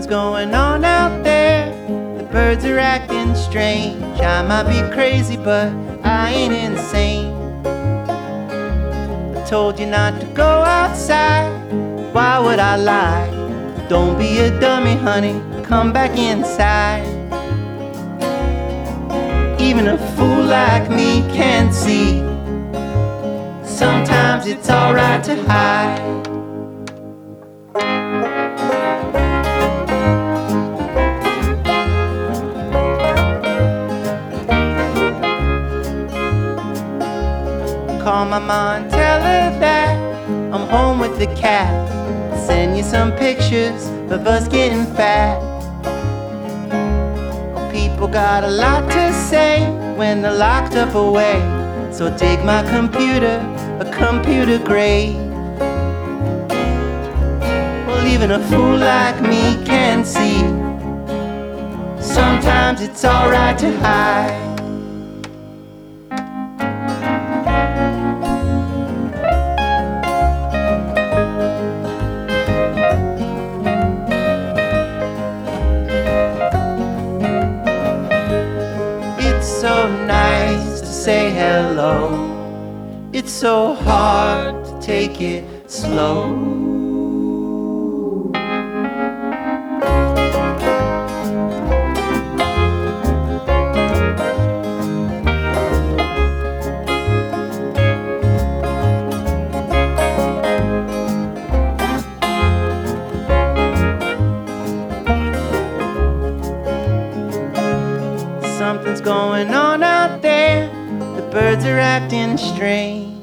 Something's going on out there. The birds are acting strange. I might be crazy, but I ain't insane. I told you not to go outside. Why would I lie? Don't be a dummy, honey. Come back inside. Even a fool like me can see sometimes it's alright to hide. Call my mom and tell her that I'm home with the cat. Send you some pictures of us getting fat. People got a lot to say when they're locked up away. So dig my computer, a computer grave. Well, even a fool like me can see sometimes it's alright to hide. So nice to say hello. It's so hard to take it slow. Something's going on out there. The birds are acting strange.